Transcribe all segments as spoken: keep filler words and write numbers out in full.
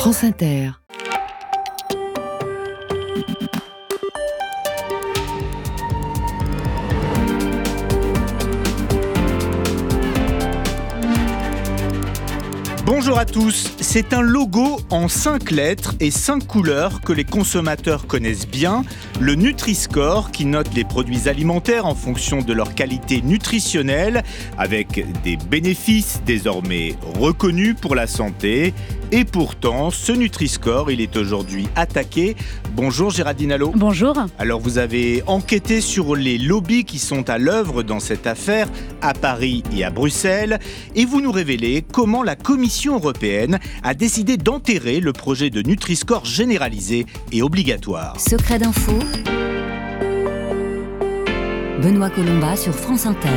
France Inter. Bonjour à tous, c'est un logo en cinq lettres et cinq couleurs que les consommateurs connaissent bien, le Nutri-Score qui note les produits alimentaires en fonction de leur qualité nutritionnelle avec des bénéfices désormais reconnus pour la santé. Et pourtant, ce Nutri-Score, il est aujourd'hui attaqué. Bonjour Géraldine Allo. Bonjour. Alors vous avez enquêté sur les lobbies qui sont à l'œuvre dans cette affaire à Paris et à Bruxelles et vous nous révélez comment la Commission européenne a décidé d'enterrer le projet de Nutri-Score généralisé et obligatoire. Secret d'info. Benoît Colomba sur France Inter.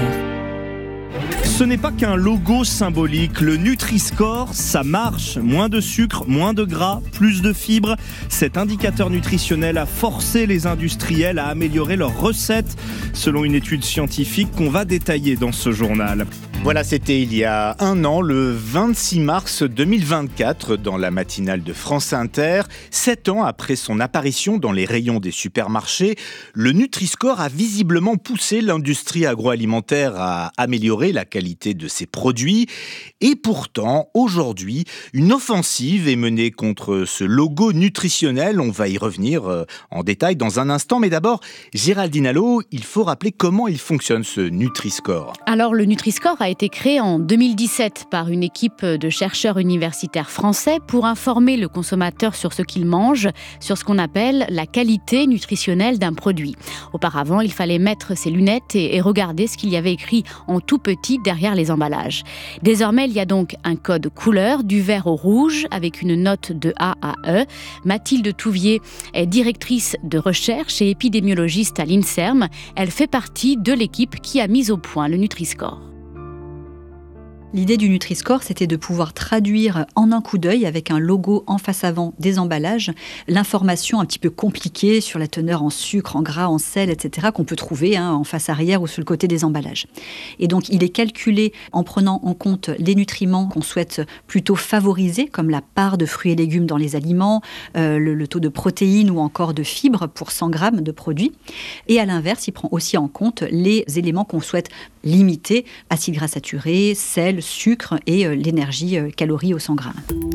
Ce n'est pas qu'un logo symbolique, le Nutri-Score, ça marche. Moins de sucre, moins de gras, plus de fibres. Cet indicateur nutritionnel a forcé les industriels à améliorer leurs recettes, selon une étude scientifique qu'on va détailler dans ce journal. Voilà, c'était il y a un an, le vingt-six mars deux mille vingt-quatre, dans la matinale de France Inter. Sept ans après son apparition dans les rayons des supermarchés, le Nutri-Score a visiblement poussé l'industrie agroalimentaire à améliorer la qualité de ses produits. Et pourtant, aujourd'hui, une offensive est menée contre ce logo nutritionnel. On va y revenir en détail dans un instant. Mais d'abord, Géraldine Allo, il faut rappeler comment il fonctionne ce Nutri-Score. Alors, le Nutri-Score a été créé en deux mille dix-sept par une équipe de chercheurs universitaires français pour informer le consommateur sur ce qu'il mange, sur ce qu'on appelle la qualité nutritionnelle d'un produit. Auparavant, il fallait mettre ses lunettes et, et regarder ce qu'il y avait écrit en tout petit derrière les emballages. Désormais, il y a donc un code couleur du vert au rouge avec une note de A à E. Mathilde Touvier est directrice de recherche et épidémiologiste à l'INSERM. Elle fait partie de l'équipe qui a mis au point le Nutri-Score. L'idée du Nutri-Score, c'était de pouvoir traduire en un coup d'œil, avec un logo en face avant des emballages, l'information un petit peu compliquée sur la teneur en sucre, en gras, en sel, et cetera, qu'on peut trouver hein, en face arrière ou sur le côté des emballages. Et donc, il est calculé en prenant en compte les nutriments qu'on souhaite plutôt favoriser, comme la part de fruits et légumes dans les aliments, euh, le, le taux de protéines ou encore de fibres pour cent grammes de produits. Et à l'inverse, il prend aussi en compte les éléments qu'on souhaite limiter, acides gras saturés, sel, sucre et euh, l'énergie euh, calories au cent grammes.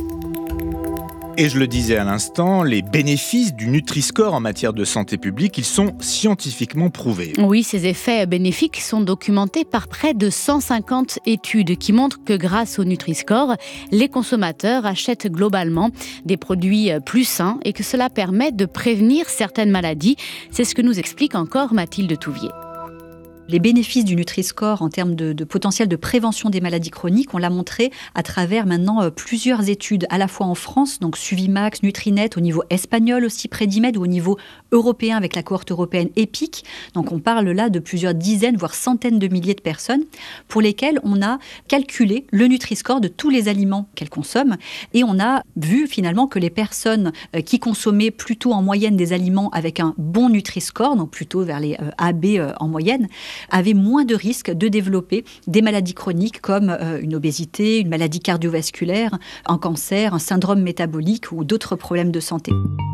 Et je le disais à l'instant, les bénéfices du Nutri-Score en matière de santé publique, ils sont scientifiquement prouvés. Oui, ces effets bénéfiques sont documentés par près de cent cinquante études qui montrent que grâce au Nutri-Score, les consommateurs achètent globalement des produits plus sains et que cela permet de prévenir certaines maladies. C'est ce que nous explique encore Mathilde Touvier. Les bénéfices du Nutri-Score en termes de, de potentiel de prévention des maladies chroniques, on l'a montré à travers maintenant euh, plusieurs études, à la fois en France, donc Suvimax, Nutrinet, au niveau espagnol aussi, Predimed, ou au niveau européen avec la cohorte européenne EPIC. Donc on parle là de plusieurs dizaines, voire centaines de milliers de personnes pour lesquelles on a calculé le Nutri-Score de tous les aliments qu'elles consomment. Et on a vu finalement que les personnes euh, qui consommaient plutôt en moyenne des aliments avec un bon Nutri-Score, donc plutôt vers les euh, A B euh, en moyenne, avaient moins de risques de développer des maladies chroniques comme euh, une obésité, une maladie cardiovasculaire, un cancer, un syndrome métabolique ou d'autres problèmes de santé.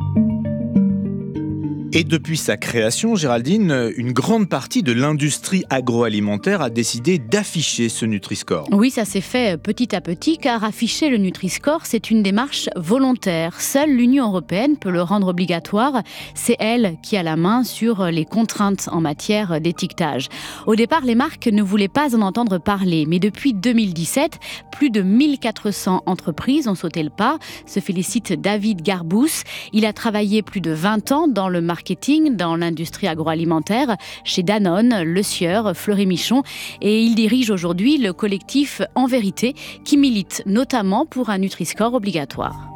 Et depuis sa création, Géraldine, une grande partie de l'industrie agroalimentaire a décidé d'afficher ce Nutri-Score. Oui, ça s'est fait petit à petit, car afficher le Nutri-Score, c'est une démarche volontaire. Seule l'Union européenne peut le rendre obligatoire. C'est elle qui a la main sur les contraintes en matière d'étiquetage. Au départ, les marques ne voulaient pas en entendre parler, mais depuis deux mille dix-sept, plus de mille quatre cents entreprises ont sauté le pas, se félicite David Garbous. Il a travaillé plus de vingt ans dans le marketing marketing dans l'industrie agroalimentaire chez Danone, Le Sieur, Fleury Michon, et il dirige aujourd'hui le collectif En Vérité qui milite notamment pour un Nutri-Score obligatoire.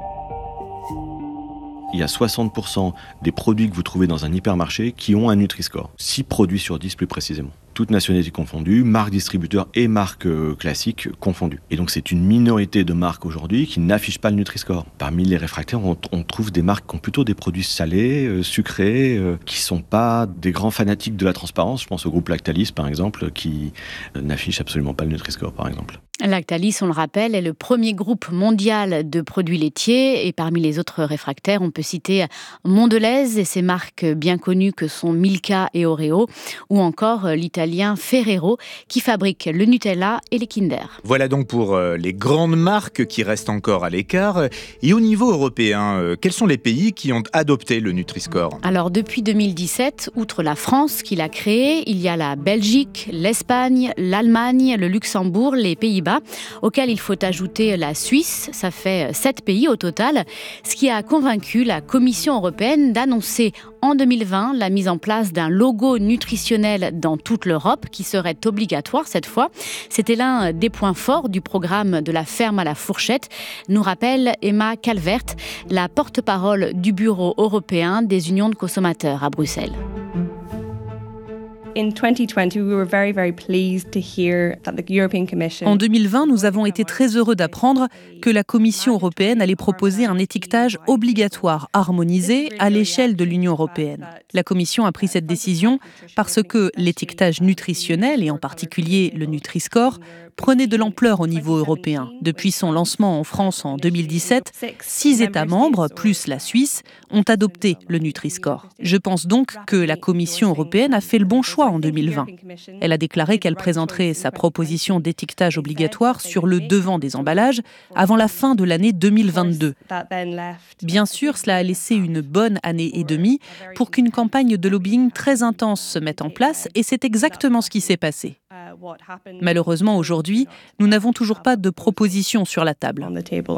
Il y a soixante pour cent des produits que vous trouvez dans un hypermarché qui ont un Nutri-Score. six produits sur dix plus précisément. toutes nationalités confondues, marques distributeurs et marques euh, classiques confondues. Et donc c'est une minorité de marques aujourd'hui qui n'affichent pas le Nutri-Score. Parmi les réfractaires, on, on trouve des marques qui ont plutôt des produits salés, euh, sucrés, euh, qui sont pas des grands fanatiques de la transparence. Je pense au groupe Lactalis par exemple, qui euh, n'affiche absolument pas le Nutri-Score par exemple. Lactalis, on le rappelle, est le premier groupe mondial de produits laitiers et parmi les autres réfractaires, on peut citer Mondelez et ses marques bien connues que sont Milka et Oreo ou encore l'italien Ferrero qui fabrique le Nutella et les Kinder. Voilà donc pour les grandes marques qui restent encore à l'écart. Et au niveau européen, quels sont les pays qui ont adopté le Nutri-Score ? Alors depuis deux mille dix-sept, outre la France qui l'a créé, il y a la Belgique, l'Espagne, l'Allemagne, le Luxembourg, les Pays-Bas, auquel il faut ajouter la Suisse. Ça fait sept pays au total, ce qui a convaincu la Commission européenne d'annoncer en deux mille vingt la mise en place d'un logo nutritionnel dans toute l'Europe qui serait obligatoire cette fois. C'était l'un des points forts du programme de la ferme à la fourchette, nous rappelle Emma Calvert, la porte-parole du Bureau européen des unions de consommateurs à Bruxelles. En deux mille vingt, nous avons été très heureux d'apprendre que la Commission européenne allait proposer un étiquetage obligatoire harmonisé à l'échelle de l'Union européenne. La Commission a pris cette décision parce que l'étiquetage nutritionnel, et en particulier le Nutri-Score, prenait de l'ampleur au niveau européen. Depuis son lancement en France en deux mille dix-sept, six États membres, plus la Suisse, ont adopté le Nutri-Score. Je pense donc que la Commission européenne a fait le bon choix en deux mille vingt. Elle a déclaré qu'elle présenterait sa proposition d'étiquetage obligatoire sur le devant des emballages avant la fin de l'année deux mille vingt-deux. Bien sûr, cela a laissé une bonne année et demie pour qu'une campagne de lobbying très intense se mette en place et c'est exactement ce qui s'est passé. Malheureusement, aujourd'hui, nous n'avons toujours pas de proposition sur la table.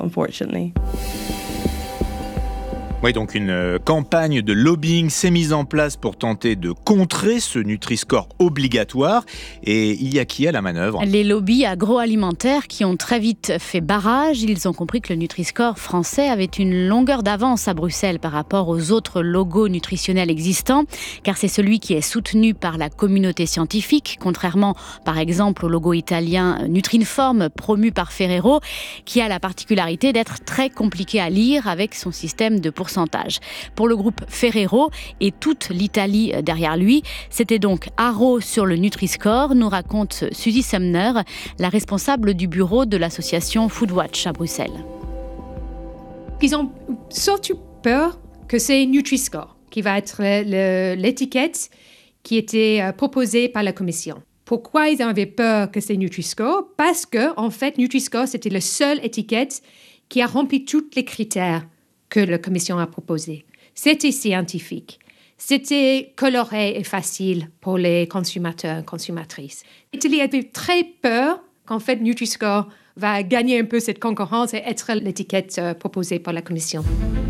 Oui, donc une campagne de lobbying s'est mise en place pour tenter de contrer ce Nutri-Score obligatoire. Et il y a qui à la manœuvre ? Les lobbies agroalimentaires qui ont très vite fait barrage. Ils ont compris que le Nutri-Score français avait une longueur d'avance à Bruxelles par rapport aux autres logos nutritionnels existants, car c'est celui qui est soutenu par la communauté scientifique, contrairement par exemple au logo italien Nutrinform promu par Ferrero, qui a la particularité d'être très compliqué à lire avec son système de pourcentage. Pour le groupe Ferrero et toute l'Italie derrière lui, c'était donc haro sur le Nutri-Score, nous raconte Suzy Sumner, la responsable du bureau de l'association Foodwatch à Bruxelles. Ils ont surtout peur que c'est Nutri-Score qui va être le, l'étiquette qui était proposée par la Commission. Pourquoi ils avaient peur que c'est Nutri-Score ? Parce que, en fait, Nutri-Score, c'était la seule étiquette qui a rempli tous les critères que la Commission a proposé. C'était scientifique, c'était coloré et facile pour les consommateurs et consommatrices. L'Italie avait très peur qu'en fait Nutri-Score va gagner un peu cette concurrence et être l'étiquette proposée par la Commission.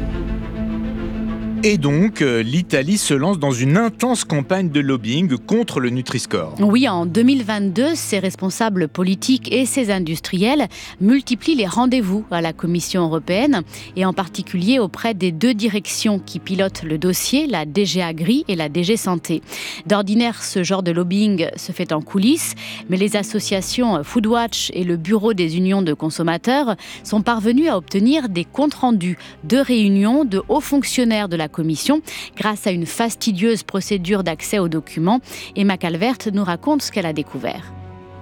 Et donc, l'Italie se lance dans une intense campagne de lobbying contre le Nutri-Score. Oui, en deux mille vingt-deux, ses responsables politiques et ses industriels multiplient les rendez-vous à la Commission européenne et en particulier auprès des deux directions qui pilotent le dossier, la D G Agri et la D G Santé. D'ordinaire, ce genre de lobbying se fait en coulisses, mais les associations Foodwatch et le Bureau des unions de consommateurs sont parvenus à obtenir des comptes rendus de réunions de hauts fonctionnaires de la Commission grâce à une fastidieuse procédure d'accès aux documents. Emma Calvert nous raconte ce qu'elle a découvert.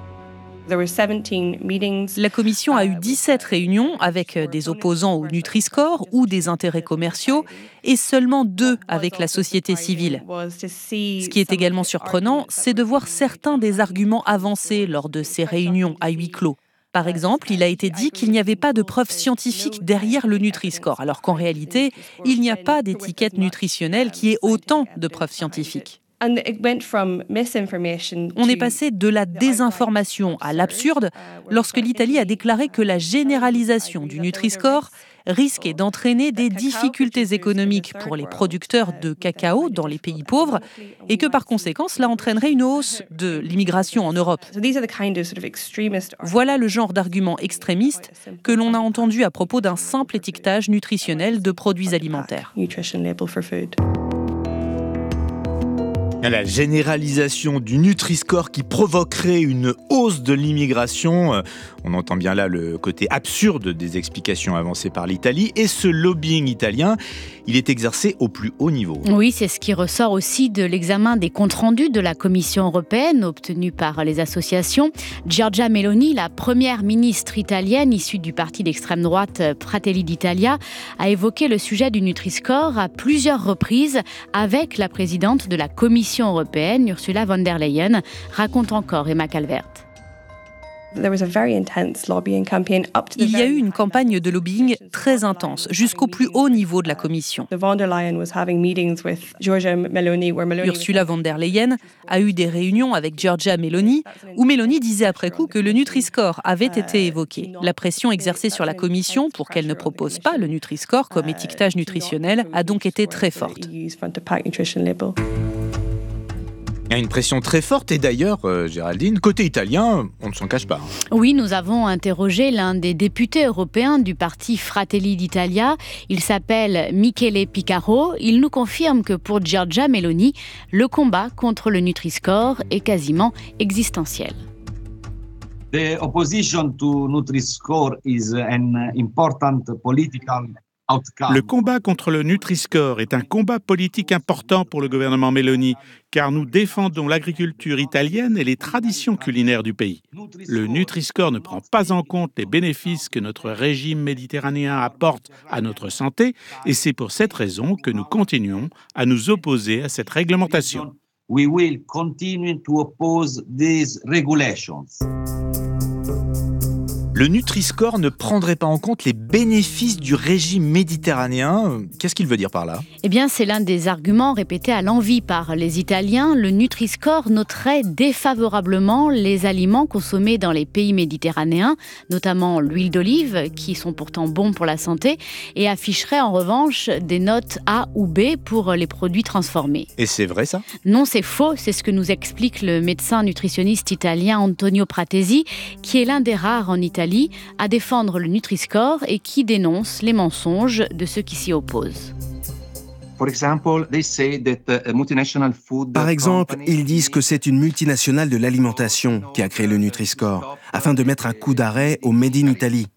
La Commission a eu dix-sept réunions avec des opposants au Nutri-Score ou des intérêts commerciaux et seulement deux avec la société civile. Ce qui est également surprenant, c'est de voir certains des arguments avancés lors de ces réunions à huis clos. Par exemple, il a été dit qu'il n'y avait pas de preuves scientifiques derrière le Nutri-Score, alors qu'en réalité, il n'y a pas d'étiquette nutritionnelle qui ait autant de preuves scientifiques. On est passé de la désinformation à l'absurde lorsque l'Italie a déclaré que la généralisation du Nutri-Score risquait d'entraîner des difficultés économiques pour les producteurs de cacao dans les pays pauvres et que par conséquent, cela entraînerait une hausse de l'immigration en Europe. Voilà le genre d'arguments extrémistes que l'on a entendu à propos d'un simple étiquetage nutritionnel de produits alimentaires. La généralisation du Nutri-Score qui provoquerait une hausse de l'immigration. On entend bien là le côté absurde des explications avancées par l'Italie. Et ce lobbying italien, il est exercé au plus haut niveau. Oui, c'est ce qui ressort aussi de l'examen des comptes rendus de la Commission européenne obtenus par les associations. Giorgia Meloni, la première ministre italienne issue du parti d'extrême droite Fratelli d'Italia, a évoqué le sujet du Nutri-Score à plusieurs reprises avec la présidente de la Commission européenne, Ursula von der Leyen, raconte encore Emma Calvert. Il y a eu une campagne de lobbying très intense, jusqu'au plus haut niveau de la Commission. Ursula von der Leyen a eu des réunions avec Giorgia Meloni, où Meloni disait après coup que le Nutri-Score avait été évoqué. La pression exercée sur la Commission pour qu'elle ne propose pas le Nutri-Score comme étiquetage nutritionnel a donc été très forte. Il y a une pression très forte et d'ailleurs, euh, Géraldine, côté italien, on ne s'en cache pas. Oui, nous avons interrogé l'un des députés européens du parti Fratelli d'Italia. Il s'appelle Michele Picaro. Il nous confirme que pour Giorgia Meloni, le combat contre le Nutri-Score est quasiment existentiel. The opposition to Nutri-Score is an important political Le combat contre le Nutri-Score est un combat politique important pour le gouvernement Meloni, car nous défendons l'agriculture italienne et les traditions culinaires du pays. Le Nutri-Score ne prend pas en compte les bénéfices que notre régime méditerranéen apporte à notre santé, et c'est pour cette raison que nous continuons à nous opposer à cette réglementation. We will continue to oppose these regulations. Le Nutri-Score ne prendrait pas en compte les bénéfices du régime méditerranéen. Qu'est-ce qu'il veut dire par là ? Eh bien, c'est l'un des arguments répétés à l'envi par les Italiens. Le Nutri-Score noterait défavorablement les aliments consommés dans les pays méditerranéens, notamment l'huile d'olive, qui sont pourtant bons pour la santé, et afficherait en revanche des notes A ou B pour les produits transformés. Et c'est vrai ça ? Non, c'est faux. C'est ce que nous explique le médecin nutritionniste italien Antonio Pratesi, qui est l'un des rares en Italie à défendre le Nutri-Score et qui dénonce les mensonges de ceux qui s'y opposent. Par exemple, ils disent que c'est une multinationale de l'alimentation qui a créé le Nutri-Score, afin de mettre un coup d'arrêt au Made in Italy.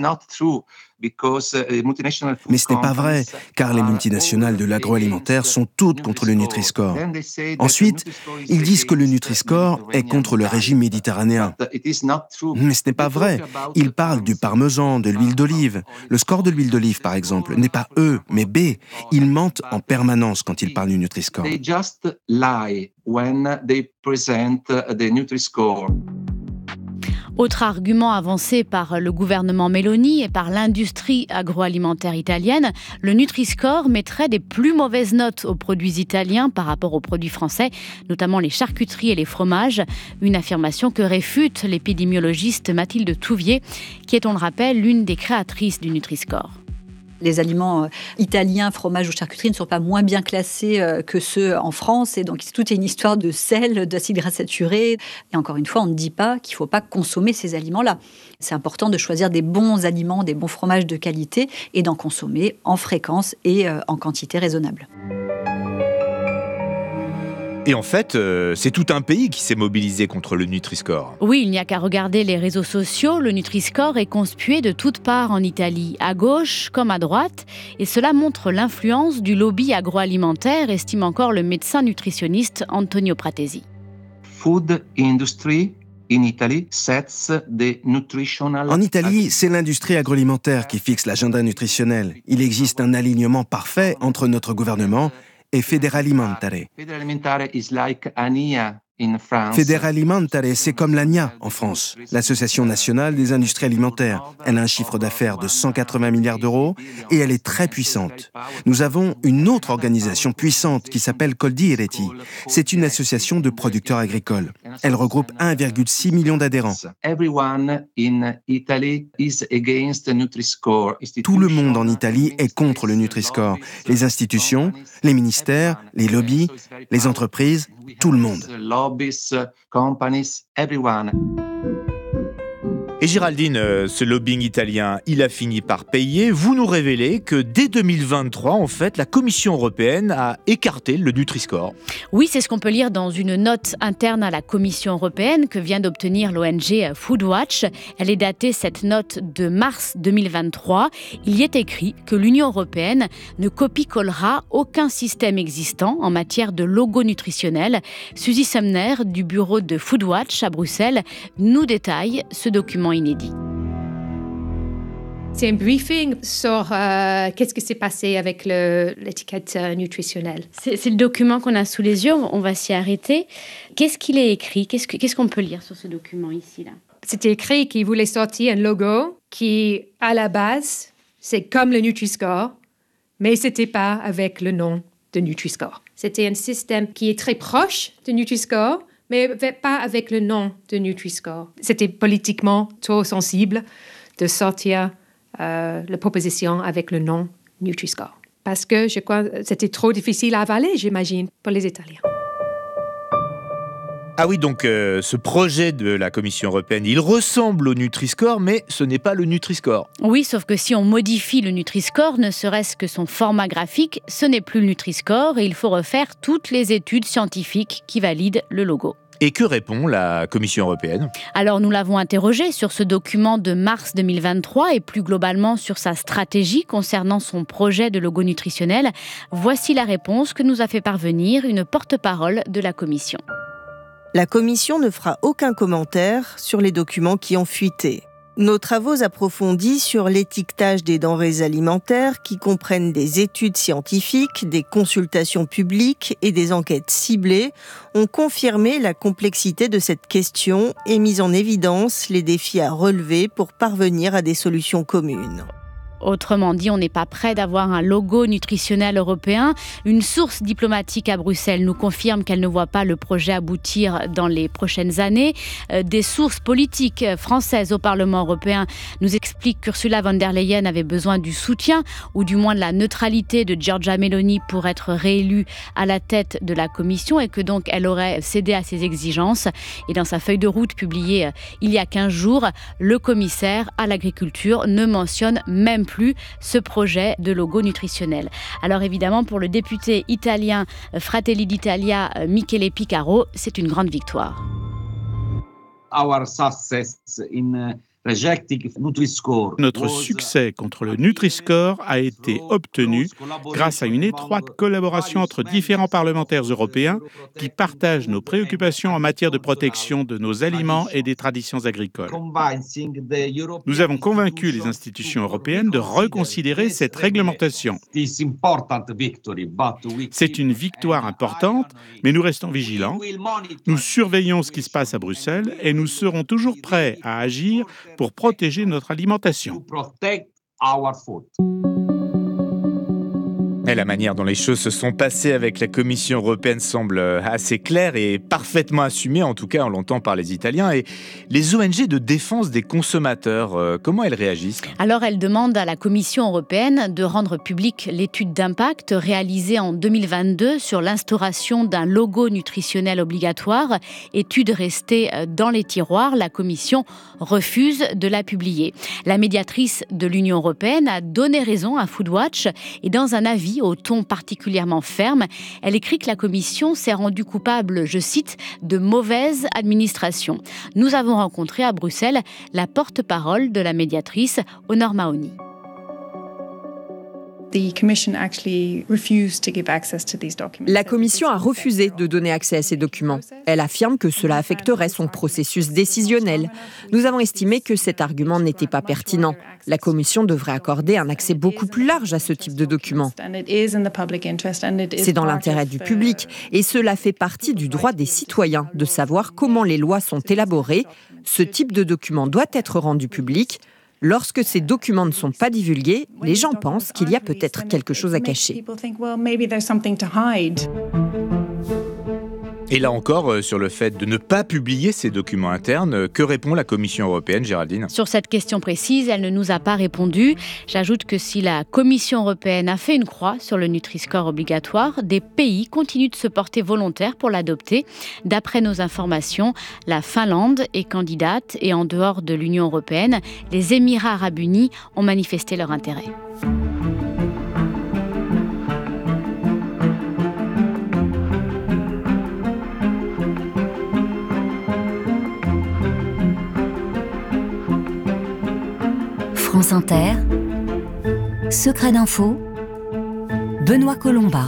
Mais ce n'est pas vrai, car les multinationales de l'agroalimentaire sont toutes contre le Nutri-Score. Ensuite, ils disent que le Nutri-Score est contre le régime méditerranéen. Mais ce n'est pas vrai. Ils parlent du parmesan, de l'huile d'olive. Le score de l'huile d'olive, par exemple, n'est pas E, mais B. Ils mentent en permanence quand ils parlent du Nutri-Score. Autre argument avancé par le gouvernement Meloni et par l'industrie agroalimentaire italienne, le Nutri-Score mettrait des plus mauvaises notes aux produits italiens par rapport aux produits français, notamment les charcuteries et les fromages, une affirmation que réfute l'épidémiologiste Mathilde Touvier, qui est, on le rappelle, l'une des créatrices du Nutri-Score. Les aliments italiens, fromage ou charcuterie, ne sont pas moins bien classés que ceux en France. Et donc, c'est toute une histoire de sel, d'acides gras saturés. Et encore une fois, on ne dit pas qu'il ne faut pas consommer ces aliments-là. C'est important de choisir des bons aliments, des bons fromages de qualité et d'en consommer en fréquence et en quantité raisonnable. Et en fait, euh, c'est tout un pays qui s'est mobilisé contre le Nutri-Score. Oui, il n'y a qu'à regarder les réseaux sociaux. Le Nutri-Score est conspué de toutes parts en Italie, à gauche comme à droite. Et cela montre l'influence du lobby agroalimentaire, estime encore le médecin nutritionniste Antonio Pratesi. Food industry. En Italie, c'est l'industrie agroalimentaire qui fixe l'agenda nutritionnel. Il existe un alignement parfait entre notre gouvernement et Federalimentare. Federalimentare, c'est comme l'A N I A en France, l'Association nationale des industries alimentaires. Elle a un chiffre d'affaires de cent quatre-vingts milliards d'euros et elle est très puissante. Nous avons une autre organisation puissante qui s'appelle Coldiretti. C'est une association de producteurs agricoles. Elle regroupe un virgule six million d'adhérents. Tout le monde en Italie est contre le Nutri-Score. Les institutions, les ministères, les lobbies, les entreprises, tout le monde. Et Géraldine, euh, ce lobbying italien, il a fini par payer. Vous nous révélez que dès deux mille vingt-trois, en fait, la Commission européenne a écarté le Nutri-Score. Oui, c'est ce qu'on peut lire dans une note interne à la Commission européenne que vient d'obtenir l'O N G Foodwatch. Elle est datée, cette note, de mars deux mille vingt-trois. Il y est écrit que l'Union européenne ne copie-collera aucun système existant en matière de logo nutritionnel. Suzy Sumner, du bureau de Foodwatch à Bruxelles, nous détaille ce document inédit. C'est un briefing sur euh, qu'est-ce qui s'est passé avec le, l'étiquette euh, nutritionnelle. C'est, c'est le document qu'on a sous les yeux, on va s'y arrêter. Qu'est-ce qu'il est écrit ? Qu'est-ce, que, qu'est-ce qu'on peut lire sur ce document ici, là ? C'était écrit qu'il voulait sortir un logo qui, à la base, c'est comme le Nutri-Score, mais ce n'était pas avec le nom de Nutri-Score. C'était un système qui est très proche de Nutri-Score, mais pas avec le nom de Nutri-Score. C'était politiquement trop sensible de sortir euh, la proposition avec le nom Nutri-Score. Parce que je crois que c'était trop difficile à avaler, j'imagine, pour les Italiens. Ah oui, donc euh, ce projet de la Commission européenne, il ressemble au Nutri-Score, mais ce n'est pas le Nutri-Score. Oui, sauf que si on modifie le Nutri-Score, ne serait-ce que son format graphique, ce n'est plus le Nutri-Score et il faut refaire toutes les études scientifiques qui valident le logo. Et que répond la Commission européenne ? Alors nous l'avons interrogé sur ce document de mars deux mille vingt-trois et plus globalement sur sa stratégie concernant son projet de logo nutritionnel. Voici la réponse que nous a fait parvenir une porte-parole de la Commission. La Commission ne fera aucun commentaire sur les documents qui ont fuité. Nos travaux approfondis sur l'étiquetage des denrées alimentaires, qui comprennent des études scientifiques, des consultations publiques et des enquêtes ciblées, ont confirmé la complexité de cette question et mis en évidence les défis à relever pour parvenir à des solutions communes. Autrement dit, on n'est pas près d'avoir un logo nutritionnel européen. Une source diplomatique à Bruxelles nous confirme qu'elle ne voit pas le projet aboutir dans les prochaines années. Des sources politiques françaises au Parlement européen nous expliquent qu'Ursula von der Leyen avait besoin du soutien, ou du moins de la neutralité de Giorgia Meloni pour être réélue à la tête de la Commission et que donc elle aurait cédé à ses exigences. Et dans sa feuille de route publiée il y a quinze jours, le commissaire à l'agriculture ne mentionne même plus plus ce projet de logo nutritionnel. Alors évidemment, pour le député italien Fratelli d'Italia, Michele Picaro, c'est une grande victoire. Our success in Notre succès contre le Nutri-Score a été obtenu grâce à une étroite collaboration entre différents parlementaires européens qui partagent nos préoccupations en matière de protection de nos aliments et des traditions agricoles. Nous avons convaincu les institutions européennes de reconsidérer cette réglementation. C'est une victoire importante, mais nous restons vigilants. Nous surveillons ce qui se passe à Bruxelles et nous serons toujours prêts à agir pour protéger notre alimentation. Et la manière dont les choses se sont passées avec la Commission européenne semble assez claire et parfaitement assumée, en tout cas on l'entend par les Italiens. Et les O N G de défense des consommateurs, euh, comment elles réagissent ? Alors elles demandent à la Commission européenne de rendre publique l'étude d'impact réalisée en deux mille vingt-deux sur l'instauration d'un logo nutritionnel obligatoire. Étude restée dans les tiroirs, la Commission refuse de la publier. La médiatrice de l'Union européenne a donné raison à Foodwatch et dans un avis au ton particulièrement ferme, elle écrit que la Commission s'est rendue coupable, je cite, de mauvaise administration. Nous avons rencontré à Bruxelles la porte-parole de la médiatrice, Honor Mahony. La Commission a refusé de donner accès à ces documents. Elle affirme que cela affecterait son processus décisionnel. Nous avons estimé que cet argument n'était pas pertinent. La Commission devrait accorder un accès beaucoup plus large à ce type de documents. C'est dans l'intérêt du public et cela fait partie du droit des citoyens de savoir comment les lois sont élaborées. Ce type de document doit être rendu public. Lorsque ces documents ne sont pas divulgués, les gens pensent qu'il y a peut-être quelque chose à cacher. Et là encore, sur le fait de ne pas publier ces documents internes, que répond la Commission européenne, Géraldine ? Sur cette question précise, elle ne nous a pas répondu. J'ajoute que si la Commission européenne a fait une croix sur le Nutri-Score obligatoire, des pays continuent de se porter volontaires pour l'adopter. D'après nos informations, la Finlande est candidate et en dehors de l'Union européenne, les Émirats arabes unis ont manifesté leur intérêt. France Inter, Secret d'info, Benoît Colomba.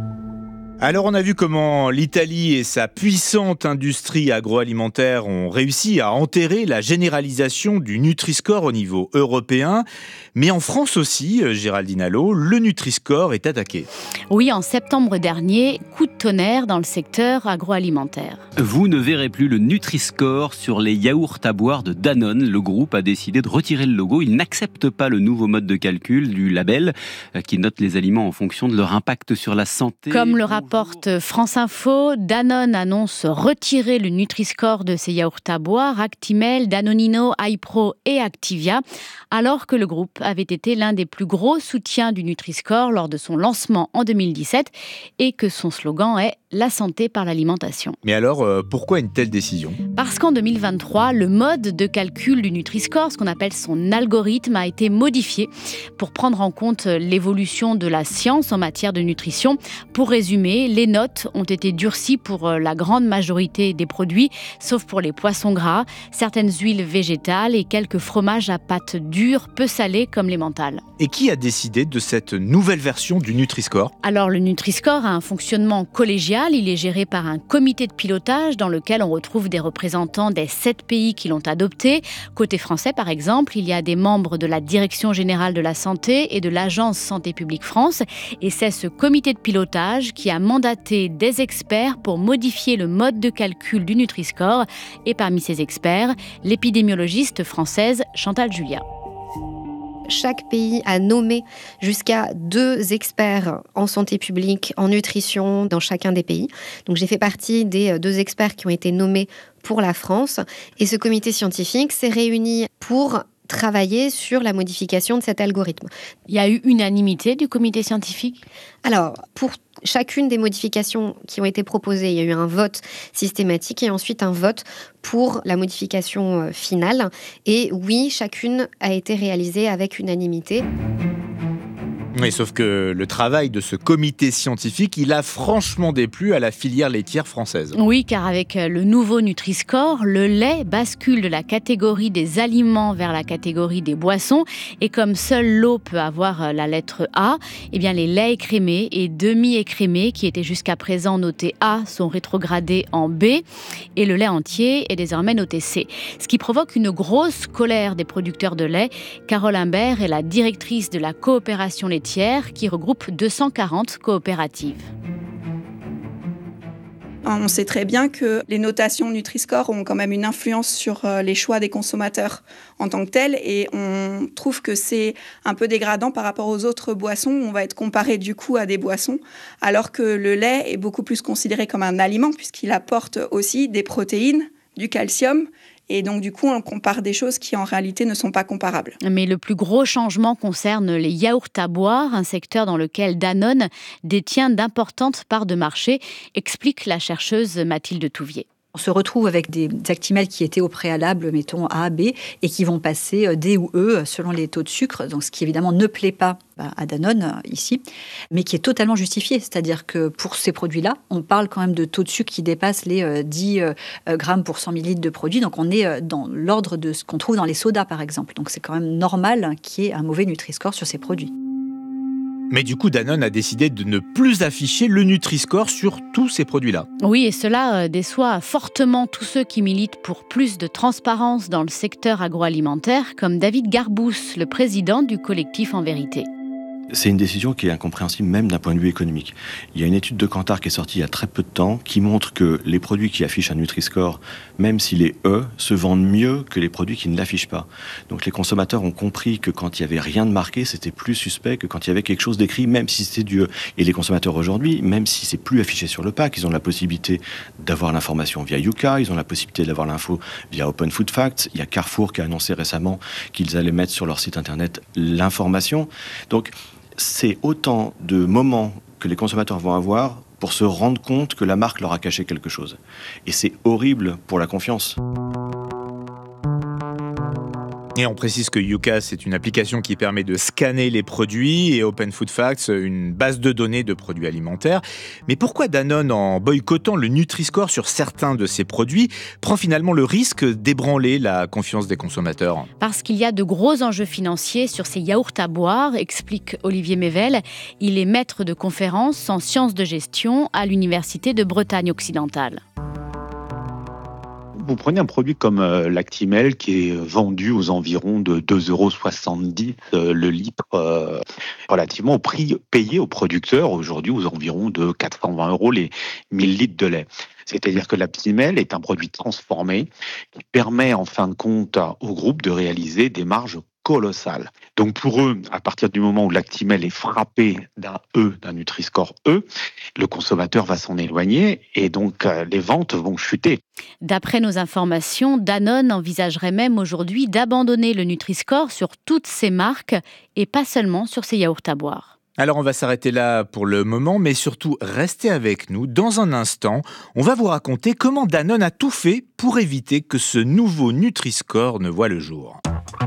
Alors on a vu comment l'Italie et sa puissante industrie agroalimentaire ont réussi à enterrer la généralisation du Nutri-Score au niveau européen. Mais en France aussi, Géraldine Allo, le Nutri-Score est attaqué. Oui, en septembre dernier, coup de tonnerre dans le secteur agroalimentaire. Vous ne verrez plus le Nutri-Score sur les yaourts à boire de Danone. Le groupe a décidé de retirer le logo. Il n'accepte pas le nouveau mode de calcul du label qui note les aliments en fonction de leur impact sur la santé. Comme le rapporte France Info, Danone annonce retirer le Nutri-Score de ses yaourts à boire, Actimel, Danonino, iPro et Activia, alors que le groupe avait été l'un des plus gros soutiens du Nutri-Score lors de son lancement en deux mille dix-sept et que son slogan est « La santé par l'alimentation ». Mais alors, euh, pourquoi une telle décision ? Parce qu'en deux mille vingt-trois, le mode de calcul du Nutri-Score, ce qu'on appelle son algorithme, a été modifié pour prendre en compte l'évolution de la science en matière de nutrition. Pour résumer, les notes ont été durcies pour la grande majorité des produits, sauf pour les poissons gras, certaines huiles végétales et quelques fromages à pâte dure, peu salés comme l'emmental. Et qui a décidé de cette nouvelle version du Nutri-Score ? Alors le Nutri-Score a un fonctionnement collégial. Il est géré par un comité de pilotage dans lequel on retrouve des représentants des sept pays qui l'ont adopté. Côté français, par exemple, il y a des membres de la Direction générale de la santé et de l'Agence Santé publique France. Et c'est ce comité de pilotage qui a mandaté des experts pour modifier le mode de calcul du Nutri-Score. Et parmi ces experts, l'épidémiologiste française Chantal Julia. Chaque pays a nommé jusqu'à deux experts en santé publique, en nutrition, dans chacun des pays. Donc j'ai fait partie des deux experts qui ont été nommés pour la France. Et ce comité scientifique s'est réuni pour travailler sur la modification de cet algorithme. Il y a eu unanimité du comité scientifique ? Alors, pour chacune des modifications qui ont été proposées, il y a eu un vote systématique et ensuite un vote pour la modification finale. Et oui, chacune a été réalisée avec unanimité. Oui, sauf que le travail de ce comité scientifique, il a franchement déplu à la filière laitière française. Oui, car avec le nouveau Nutri-Score, le lait bascule de la catégorie des aliments vers la catégorie des boissons. Et comme seule l'eau peut avoir la lettre A, eh bien les laits écrémés et demi-écrémés, qui étaient jusqu'à présent notés A, sont rétrogradés en B. Et le lait entier est désormais noté C. Ce qui provoque une grosse colère des producteurs de lait. Carole Imbert est la directrice de la coopération laitière qui regroupe deux cent quarante coopératives. On sait très bien que les notations Nutri-Score ont quand même une influence sur les choix des consommateurs en tant que tels et on trouve que c'est un peu dégradant par rapport aux autres boissons. On va être comparé du coup à des boissons alors que le lait est beaucoup plus considéré comme un aliment puisqu'il apporte aussi des protéines, du calcium. Et donc, du coup, on compare des choses qui, en réalité, ne sont pas comparables. Mais le plus gros changement concerne les yaourts à boire, un secteur dans lequel Danone détient d'importantes parts de marché, explique la chercheuse Mathilde Touvier. On se retrouve avec des Actimel qui étaient au préalable, mettons A, B, et qui vont passer D ou E selon les taux de sucre, donc ce qui évidemment ne plaît pas à Danone ici, mais qui est totalement justifié. C'est-à-dire que pour ces produits-là, on parle quand même de taux de sucre qui dépassent les dix grammes pour cent millilitres de produit, donc on est dans l'ordre de ce qu'on trouve dans les sodas par exemple. Donc c'est quand même normal qu'il y ait un mauvais Nutri-Score sur ces produits. Mais du coup, Danone a décidé de ne plus afficher le Nutri-Score sur tous ces produits-là. Oui, et cela déçoit fortement tous ceux qui militent pour plus de transparence dans le secteur agroalimentaire, comme David Garbous, le président du collectif En Vérité. C'est une décision qui est incompréhensible même d'un point de vue économique. Il y a une étude de Kantar qui est sortie il y a très peu de temps qui montre que les produits qui affichent un Nutri-Score, même s'il est E, se vendent mieux que les produits qui ne l'affichent pas. Donc les consommateurs ont compris que quand il n'y avait rien de marqué, c'était plus suspect que quand il y avait quelque chose d'écrit, même si c'était du E. Et les consommateurs aujourd'hui, même si c'est plus affiché sur le pack, ils ont la possibilité d'avoir l'information via Yuka, ils ont la possibilité d'avoir l'info via Open Food Facts. Il y a Carrefour qui a annoncé récemment qu'ils allaient mettre sur leur site internet l'information. Donc c'est autant de moments que les consommateurs vont avoir pour se rendre compte que la marque leur a caché quelque chose. Et c'est horrible pour la confiance. Et on précise que Yuka, c'est une application qui permet de scanner les produits et Open Food Facts, une base de données de produits alimentaires. Mais pourquoi Danone, en boycottant le Nutri-Score sur certains de ses produits, prend finalement le risque d'ébranler la confiance des consommateurs ? Parce qu'il y a de gros enjeux financiers sur ces yaourts à boire, explique Olivier Mével. Il est maître de conférences en sciences de gestion à l'Université de Bretagne occidentale. Vous prenez un produit comme euh, Lactimel qui est vendu aux environs de deux euros soixante-dix euh, le litre, euh, relativement au prix payé aux producteurs, aujourd'hui aux environs de quatre cent vingt euros les mille litres de lait. C'est-à-dire que Lactimel est un produit transformé qui permet en fin de compte au groupe de réaliser des marges colossales. Donc pour eux, à partir du moment où Lactimel est frappé d'un E, d'un Nutri-Score E, le consommateur va s'en éloigner et donc euh, les ventes vont chuter. D'après nos informations, Danone envisagerait même aujourd'hui d'abandonner le Nutri-Score sur toutes ses marques et pas seulement sur ses yaourts à boire. Alors on va s'arrêter là pour le moment, mais surtout restez avec nous. Dans un instant, on va vous raconter comment Danone a tout fait pour éviter que ce nouveau Nutri-Score ne voie le jour.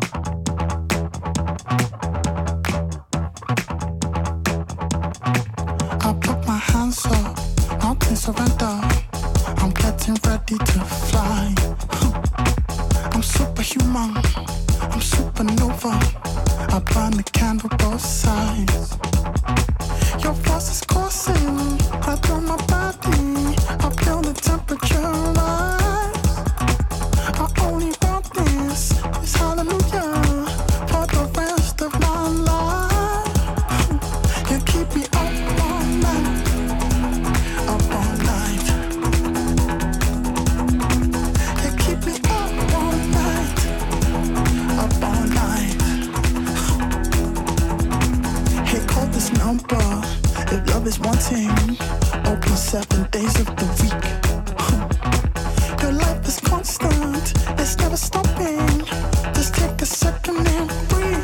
Surrender. I'm getting ready to fly. I'm superhuman. I'm supernova. I burn the candle both sides. Your force is coursing right through my body. I feel the temperature rise. I only want this, this hallelujah for the rest of my life. You keep me up all night. Number, if love is wanting, open seven days of the week. Your love is constant, it's never stopping. Just take a second and breathe.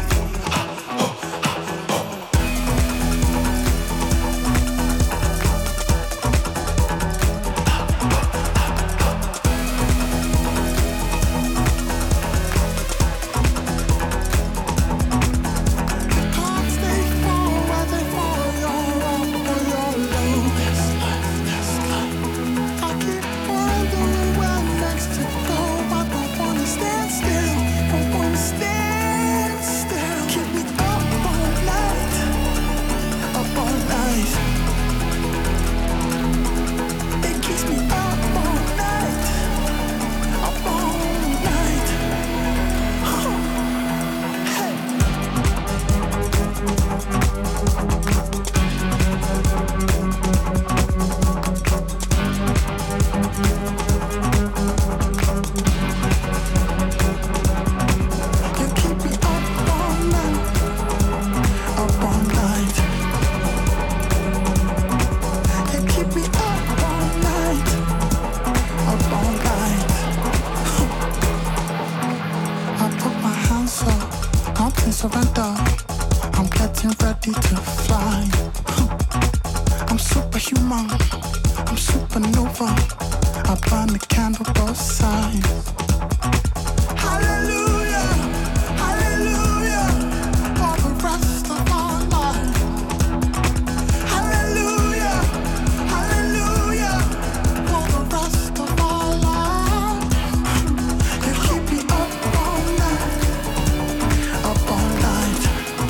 Surrender. I'm getting ready to fly. I'm superhuman. I'm supernova. I burn the candle both sides. Hallelujah, hallelujah, for the rest of our life. Hallelujah, hallelujah, for the rest of our life. You keep me up all night, up all night.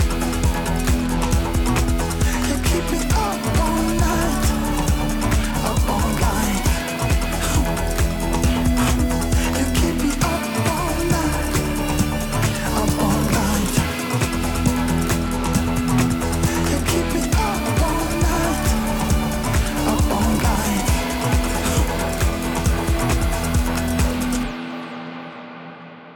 You keep me up all night, up all night. You keep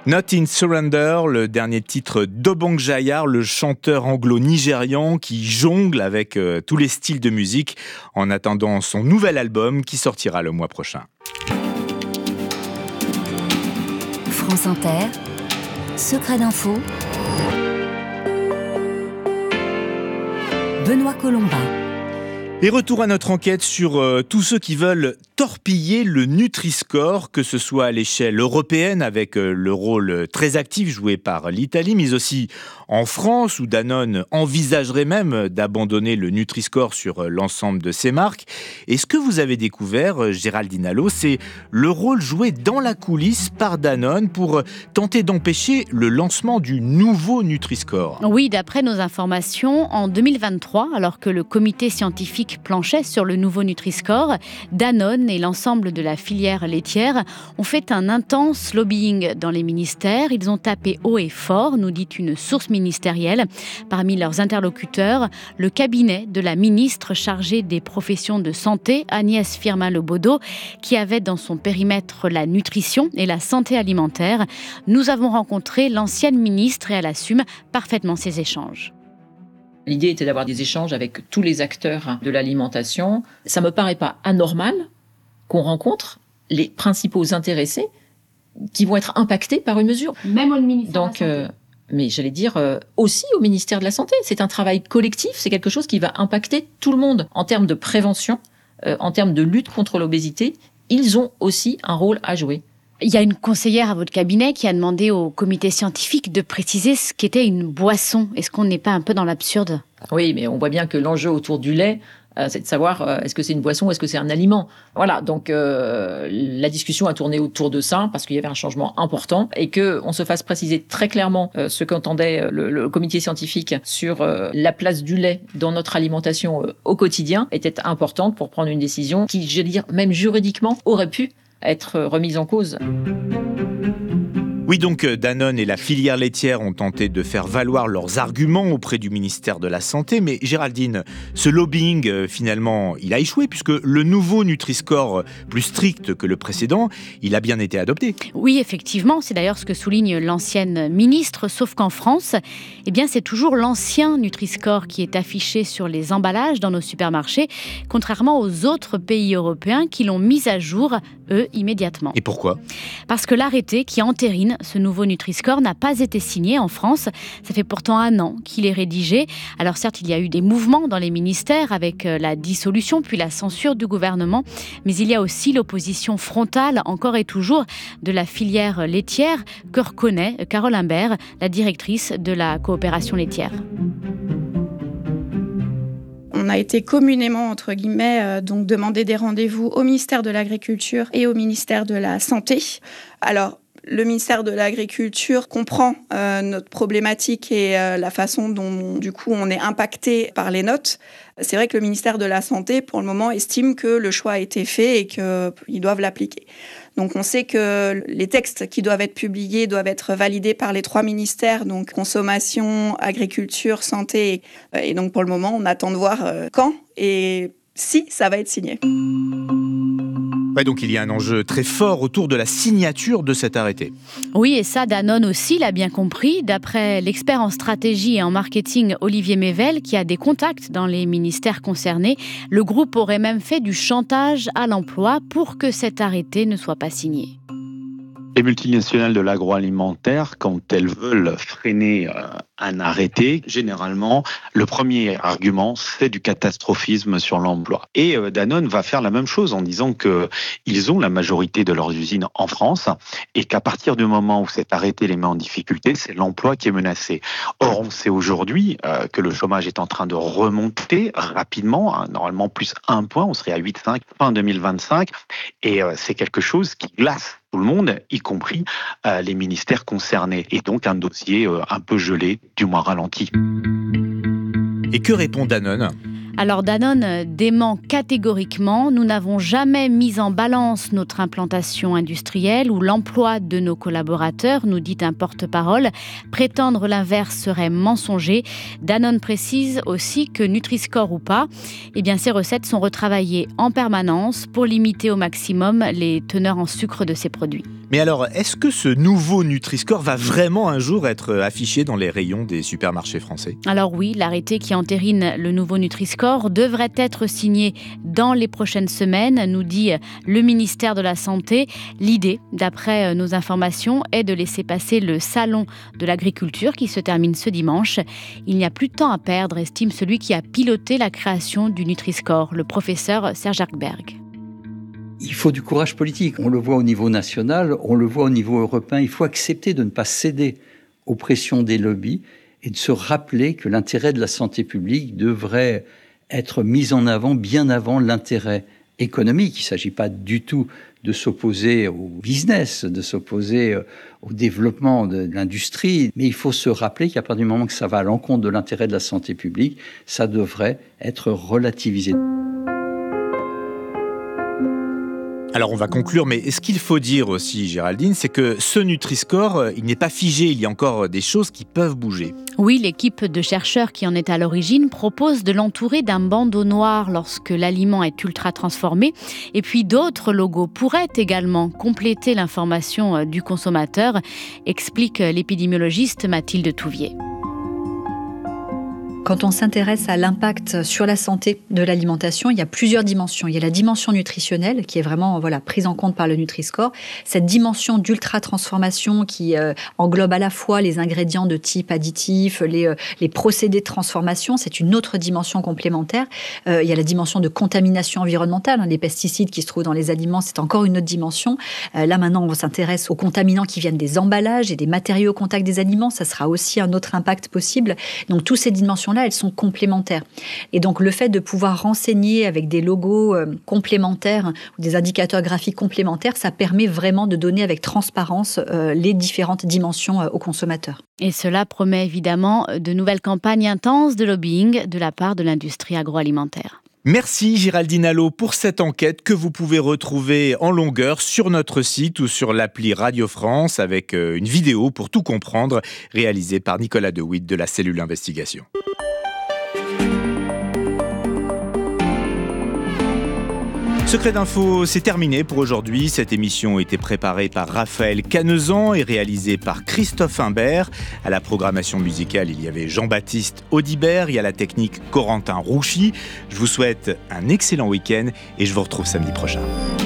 Not in Surrender, le dernier titre d'Obang Jayar, le chanteur anglo-nigérian qui jongle avec euh, tous les styles de musique en attendant son nouvel album qui sortira le mois prochain. France Inter, Secret d'info, Benoît Colomba. Et retour à notre enquête sur euh, tous ceux qui veulent torpiller le Nutri-Score, que ce soit à l'échelle européenne avec euh, le rôle très actif joué par l'Italie, mais aussi en France où Danone envisagerait même d'abandonner le Nutri-Score sur euh, l'ensemble de ses marques. Et ce que vous avez découvert, euh, Géraldine Allo, c'est le rôle joué dans la coulisse par Danone pour euh, tenter d'empêcher le lancement du nouveau Nutri-Score. Oui, d'après nos informations, en deux mille vingt-trois, alors que le comité scientifique planchait sur le nouveau Nutri-Score, Danone et l'ensemble de la filière laitière ont fait un intense lobbying dans les ministères. Ils ont tapé haut et fort, nous dit une source ministérielle. Parmi leurs interlocuteurs, le cabinet de la ministre chargée des professions de santé, Agnès Firmin-Lebaudot, qui avait dans son périmètre la nutrition et la santé alimentaire. Nous avons rencontré l'ancienne ministre et elle assume parfaitement ces échanges. L'idée était d'avoir des échanges avec tous les acteurs de l'alimentation. Ça me paraît pas anormal qu'on rencontre les principaux intéressés qui vont être impactés par une mesure. Même au ministère Donc, de la Santé. Euh, mais j'allais dire euh, aussi au ministère de la Santé. C'est un travail collectif, c'est quelque chose qui va impacter tout le monde en termes de prévention, euh, en termes de lutte contre l'obésité. Ils ont aussi un rôle à jouer. Il y a une conseillère à votre cabinet qui a demandé au comité scientifique de préciser ce qu'était une boisson. Est-ce qu'on n'est pas un peu dans l'absurde ? Oui, mais on voit bien que l'enjeu autour du lait, euh, c'est de savoir euh, est-ce que c'est une boisson ou est-ce que c'est un aliment. Voilà, donc euh, la discussion a tourné autour de ça parce qu'il y avait un changement important et qu'on se fasse préciser très clairement euh, ce qu'entendait le, le comité scientifique sur euh, la place du lait dans notre alimentation euh, au quotidien était importante pour prendre une décision qui, je veux dire, même juridiquement, aurait pu être remise en cause. Oui, donc Danone et la filière laitière ont tenté de faire valoir leurs arguments auprès du ministère de la Santé. Mais Géraldine, ce lobbying, finalement, il a échoué puisque le nouveau Nutri-Score, plus strict que le précédent, il a bien été adopté. Oui, effectivement, c'est d'ailleurs ce que souligne l'ancienne ministre, sauf qu'en France, eh bien, c'est toujours l'ancien Nutri-Score qui est affiché sur les emballages dans nos supermarchés, contrairement aux autres pays européens qui l'ont mis à jour, eux, immédiatement. Et pourquoi ? Parce que l'arrêté qui entérine ce nouveau Nutri-Score n'a pas été signé en France. Ça fait pourtant un an qu'il est rédigé. Alors certes, il y a eu des mouvements dans les ministères avec la dissolution puis la censure du gouvernement, mais il y a aussi l'opposition frontale, encore et toujours, de la filière laitière que reconnaît Carole Imbert, la directrice de la coopération laitière. On a été communément, entre guillemets, euh, donc demander des rendez-vous au ministère de l'Agriculture et au ministère de la Santé. Alors, le ministère de l'Agriculture comprend euh, notre problématique et euh, la façon dont, du coup, on est impacté par les notes. C'est vrai que le ministère de la Santé, pour le moment, estime que le choix a été fait et qu'ils doivent l'appliquer. Donc, on sait que les textes qui doivent être publiés doivent être validés par les trois ministères, donc consommation, agriculture, santé. Et donc, pour le moment, on attend de voir euh, quand et si ça va être signé. Ouais, donc il y a un enjeu très fort autour de la signature de cet arrêté. Oui, et ça, Danone aussi l'a bien compris. D'après l'expert en stratégie et en marketing Olivier Mével, qui a des contacts dans les ministères concernés, le groupe aurait même fait du chantage à l'emploi pour que cet arrêté ne soit pas signé. Les multinationales de l'agroalimentaire, quand elles veulent freiner euh, un arrêté, généralement, le premier argument, c'est du catastrophisme sur l'emploi. Et euh, Danone va faire la même chose en disant qu'ils ont la majorité de leurs usines en France et qu'à partir du moment où cet arrêté les met en difficulté, c'est l'emploi qui est menacé. Or, on sait aujourd'hui euh, que le chômage est en train de remonter rapidement, hein, normalement plus un point, on serait à huit virgule cinq fin deux mille vingt-cinq, et euh, c'est quelque chose qui glace tout le monde, y compris euh, les ministères concernés. Et donc un dossier euh, un peu gelé, du moins ralenti. Et que répond Danone ? Alors Danone dément catégoriquement. Nous n'avons jamais mis en balance notre implantation industrielle ou l'emploi de nos collaborateurs, nous dit un porte-parole. Prétendre l'inverse serait mensonger. Danone précise aussi que Nutri-Score ou pas, eh bien ces recettes sont retravaillées en permanence pour limiter au maximum les teneurs en sucre de ces produits. Mais alors, est-ce que ce nouveau Nutri-Score va vraiment un jour être affiché dans les rayons des supermarchés français ? Alors oui, l'arrêté qui entérine le nouveau Nutri-Score devrait être signé dans les prochaines semaines, nous dit le ministère de la Santé. L'idée, d'après nos informations, est de laisser passer le salon de l'agriculture qui se termine ce dimanche. Il n'y a plus de temps à perdre, estime celui qui a piloté la création du Nutri-Score, le professeur Serge Arkberg. Il faut du courage politique. On le voit au niveau national, on le voit au niveau européen. Il faut accepter de ne pas céder aux pressions des lobbies et de se rappeler que l'intérêt de la santé publique devrait être mis en avant bien avant l'intérêt économique. Il ne s'agit pas du tout de s'opposer au business, de s'opposer au développement de l'industrie, mais il faut se rappeler qu'à partir du moment que ça va à l'encontre de l'intérêt de la santé publique, ça devrait être relativisé. Alors on va conclure, mais ce qu'il faut dire aussi, Géraldine, c'est que ce Nutri-Score, il n'est pas figé, il y a encore des choses qui peuvent bouger. Oui, l'équipe de chercheurs qui en est à l'origine propose de l'entourer d'un bandeau noir lorsque l'aliment est ultra transformé. Et puis d'autres logos pourraient également compléter l'information du consommateur, explique l'épidémiologiste Mathilde Touvier. Quand on s'intéresse à l'impact sur la santé de l'alimentation, il y a plusieurs dimensions. Il y a la dimension nutritionnelle qui est vraiment voilà, prise en compte par le Nutri-Score. Cette dimension d'ultra-transformation qui euh, englobe à la fois les ingrédients de type additif, les, euh, les procédés de transformation, c'est une autre dimension complémentaire. Euh, il y a la dimension de contamination environnementale. Les pesticides qui se trouvent dans les aliments, c'est encore une autre dimension. Euh, là, maintenant, on s'intéresse aux contaminants qui viennent des emballages et des matériaux au contact des aliments. Ça sera aussi un autre impact possible. Donc, toutes ces dimensions-là, elles sont complémentaires. Et donc, le fait de pouvoir renseigner avec des logos euh, complémentaires ou des indicateurs graphiques complémentaires, ça permet vraiment de donner avec transparence euh, les différentes dimensions euh, aux consommateurs. Et cela promet évidemment de nouvelles campagnes intenses de lobbying de la part de l'industrie agroalimentaire. Merci Géraldine Allo pour cette enquête que vous pouvez retrouver en longueur sur notre site ou sur l'appli Radio France avec une vidéo pour tout comprendre réalisée par Nicolas De Witt de la cellule Investigation. Secret d'info, c'est terminé pour aujourd'hui. Cette émission a été préparée par Raphaël Canezan et réalisée par Christophe Imbert. À la programmation musicale, il y avait Jean-Baptiste Audibert. Il y a la technique Corentin Rouchy. Je vous souhaite un excellent week-end et je vous retrouve samedi prochain.